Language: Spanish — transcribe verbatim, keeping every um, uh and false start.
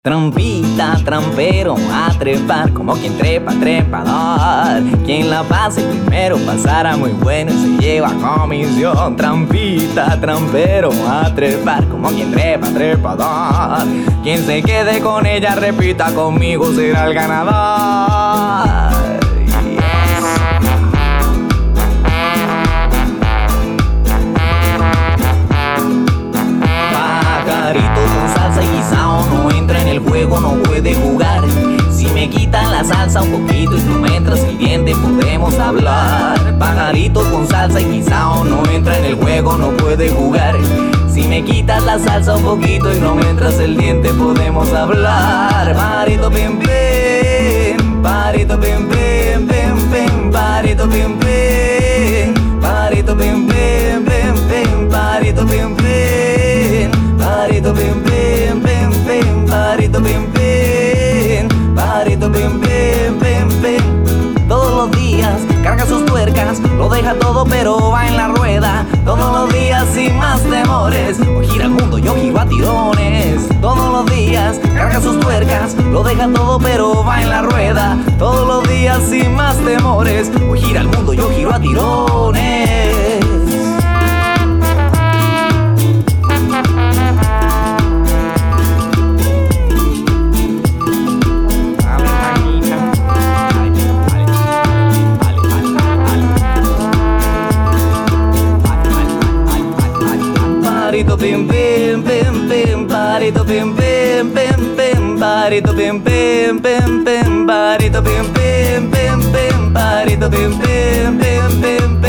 Trampita, trampero, a trepar como quien trepa, trepador. Quien la pase primero pasará muy bueno y se lleva comisión. Trampita, trampero, a trepar como quien trepa, trepador. Quien se quede con ella repita conmigo será el ganador. Pajarito con salsa y guisao no entra en el juego, no puede jugar. Si me quitan la salsa un poquito y tú me entras el diente podemos hablar. Pajarito con salsa y guisao no entra en el juego, no puede jugar. Si me quitas la salsa un poquito y no me entras el diente podemos hablar. Pajarito pim pim, pajarito pim pim pim pim, pajarito pim pim, pajarito pim pim pim pim, pajarito pim pim, pajarito pim pim pim pim, pajarito pim pim, pajarito pim pim pim pim. Todos los días carga sus tuercas, lo deja todo pero va en la rueda. Todos los días sin más temores, hoy gira el mundo, yo giro a tirones. Todos los días carga sus tuercas, lo deja todo pero va en la rueda. Todos los días sin más temores, hoy gira el mundo, yo giro a tirones. Pajarito pim pim pim pim, pajarito pim pim pim pim, pajarito pim pim pim pim, pajarito pim pim pim pim, pajarito pim pim pim pim.